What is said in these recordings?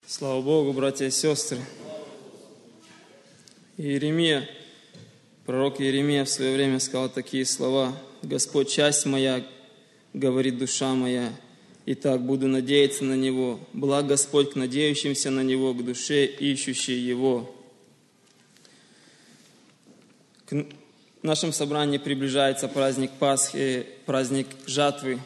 Слава Богу, братья и сестры. Иеремия, пророк Иеремия в свое время сказал такие слова: «Господь, часть моя, говорит душа моя, и так буду надеяться на Него. Благ Господь к надеющимся на Него, к душе ищущей Его». К нашему собранию приближается праздник Пасхи, праздник жатвы.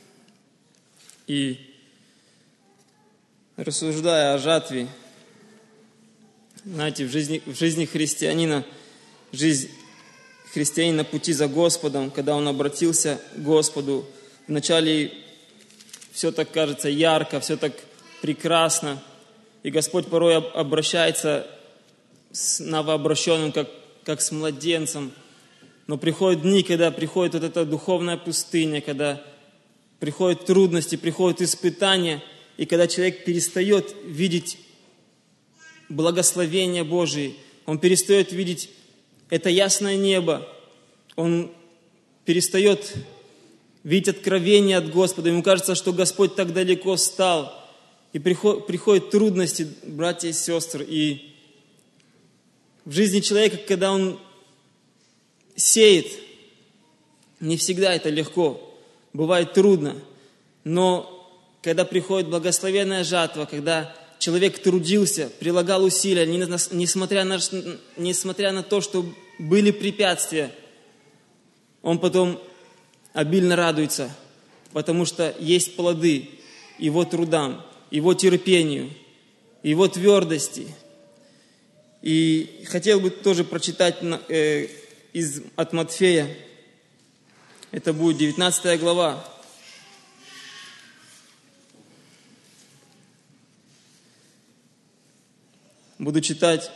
И рассуждая о жатве, знаете, в жизни христианина, жизнь христианина пути за Господом, когда он обратился к Господу, вначале все так кажется ярко, все так прекрасно, и Господь порой обращается с новообращенным, как с младенцем. Но приходят дни, когда приходит вот эта духовная пустыня, когда приходят трудности, приходят испытания, и когда человек перестает видеть благословение Божие, он перестает видеть это ясное небо, он перестает видеть откровение от Господа, ему кажется, что Господь так далеко стал, и приходят трудности, братья и сестры, и в жизни человека, когда он сеет, не всегда это легко, бывает трудно, но когда приходит благословенная жатва, когда человек трудился, прилагал усилия, несмотря на то, что были препятствия, он потом обильно радуется, потому что есть плоды его трудам, его терпению, его твердости. И хотел бы тоже прочитать от Матфея, это будет 19 глава. Буду читать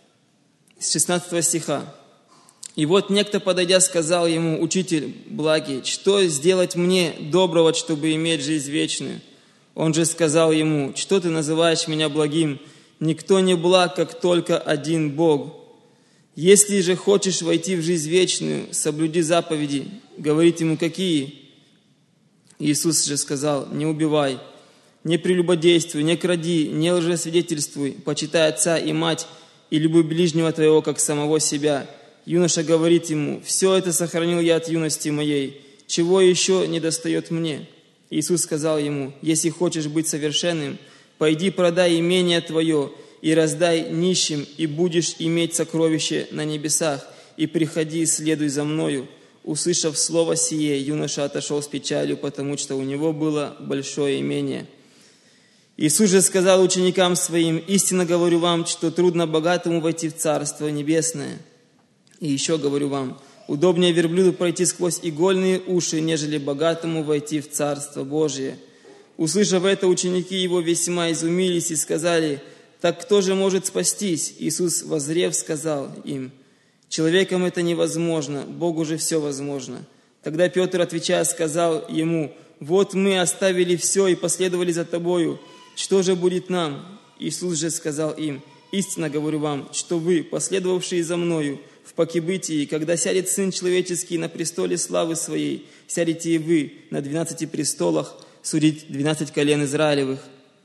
с 16 стиха. «И вот некто, подойдя, сказал ему: Учитель благий, что сделать мне доброго, чтобы иметь жизнь вечную? Он же сказал ему: Что ты называешь меня благим? Никто не благ, как только один Бог. Если же хочешь войти в жизнь вечную, соблюди заповеди». Говорит ему: Какие? Иисус же сказал: Не убивай, не прелюбодействуй, не кради, не лжесвидетельствуй, почитай отца и мать, и люби ближнего твоего, как самого себя. Юноша говорит ему: Все это сохранил я от юности моей, чего еще недостает мне? Иисус сказал ему: Если хочешь быть совершенным, пойди продай имение твое и раздай нищим, и будешь иметь сокровище на небесах, и приходи и следуй за мною. Услышав слово сие, юноша отошел с печалью, потому что у него было большое имение. Иисус же сказал ученикам своим: Истинно говорю вам, что трудно богатому войти в Царство Небесное. И еще говорю вам, удобнее верблюду пройти сквозь игольные уши, нежели богатому войти в Царство Божие. Услышав это, ученики его весьма изумились и сказали: Так кто же может спастись? Иисус, воззрев, сказал им: Человеком это невозможно, Богу же все возможно. Тогда Петр, отвечая, сказал ему: Вот мы оставили все и последовали за тобою. Что же будет нам? Иисус же сказал им: Истинно говорю вам, что вы, последовавшие за мною, в покибытии, когда сядет Сын Человеческий на престоле славы Своей, сядете и вы на 12 престолах судить 12 колен Израилевых.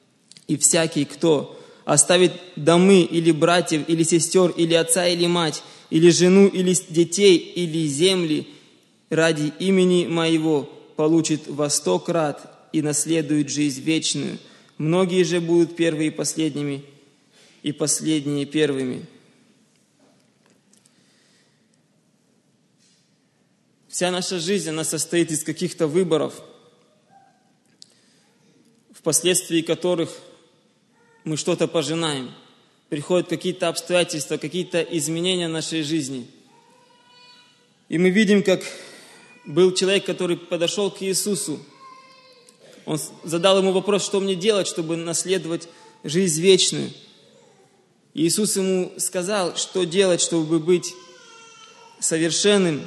И всякий, кто оставит домы или братьев, или сестер, или отца, или мать, или жену, или детей, или земли, ради имени Моего, получит во 100 крат и наследует жизнь вечную. Многие же будут первые последними, и последние первыми». Вся наша жизнь, она состоит из каких-то выборов, впоследствии которых мы что-то пожинаем. Приходят какие-то обстоятельства, какие-то изменения в нашей жизни. И мы видим, как был человек, который подошел к Иисусу. Он задал ему вопрос: что мне делать, чтобы наследовать жизнь вечную? И Иисус ему сказал, что делать, чтобы быть совершенным.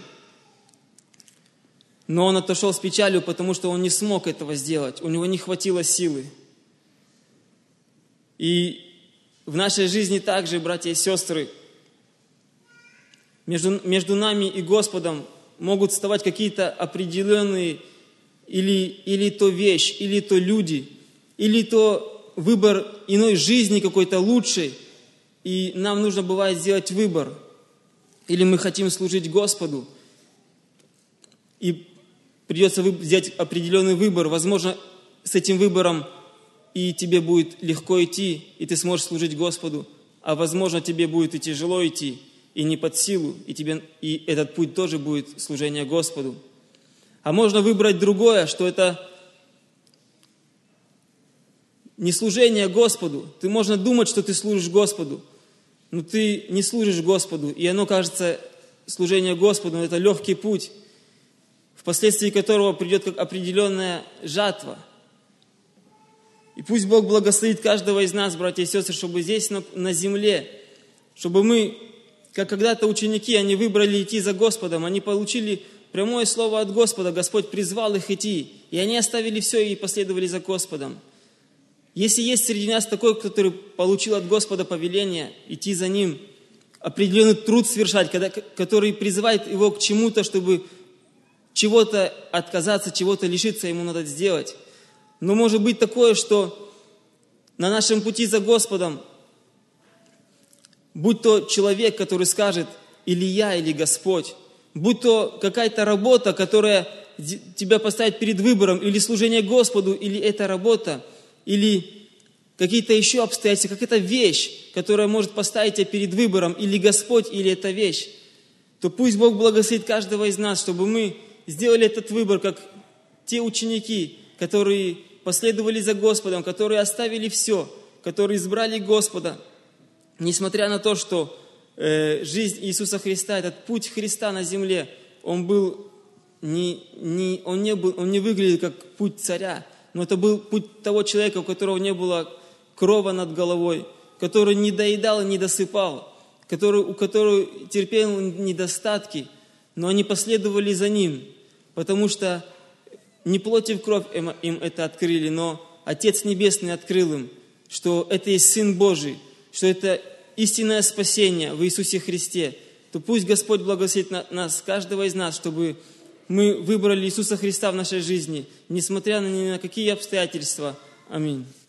Но он отошел с печалью, потому что он не смог этого сделать. У него не хватило силы. И в нашей жизни также, братья и сестры, между нами и Господом могут вставать какие-то определенные или то вещь, или то люди, или то выбор иной жизни какой-то лучшей, и нам нужно бывает сделать выбор. Или мы хотим служить Господу, и придется сделать определенный выбор. Возможно, с этим выбором и тебе будет легко идти, и ты сможешь служить Господу, а возможно, тебе будет и тяжело идти, и не под силу, и этот путь тоже будет служение Господу. А можно выбрать другое, что это не служение Господу. Ты можно думать, что ты служишь Господу, но ты не служишь Господу, и оно кажется, служение Господу, это легкий путь, впоследствии которого придет как определенная жатва. И пусть Бог благословит каждого из нас, братья и сестры, чтобы здесь на земле, чтобы мы, как когда-то ученики, они выбрали идти за Господом, они получили прямое слово от Господа, Господь призвал их идти, и они оставили все и последовали за Господом. Если есть среди нас такой, который получил от Господа повеление идти за Ним, определенный труд совершать, который призывает его к чему-то, чтобы чего-то отказаться, чего-то лишиться, ему надо сделать. Но может быть такое, что на нашем пути за Господом, будь то человек, который скажет, или я, или Господь, будь то какая-то работа, которая тебя поставит перед выбором, или служение Господу, или эта работа, или какие-то еще обстоятельства, какая-то вещь, которая может поставить тебя перед выбором, или Господь, или эта вещь, то пусть Бог благословит каждого из нас, чтобы мы сделали этот выбор, как те ученики, которые последовали за Господом, которые оставили все, которые избрали Господа, несмотря на то, что жизнь Иисуса Христа, этот путь Христа на земле, он не выглядел как путь царя, но это был путь того человека, у которого не было крова над головой, который не доедал и не досыпал, у которого терпел недостатки, но они последовали за ним, потому что не плоть и кровь им это открыли, но Отец Небесный открыл им, что это есть Сын Божий, что это истинное спасение в Иисусе Христе. То пусть Господь благословит нас, каждого из нас, чтобы мы выбрали Иисуса Христа в нашей жизни, несмотря ни на какие обстоятельства. Аминь.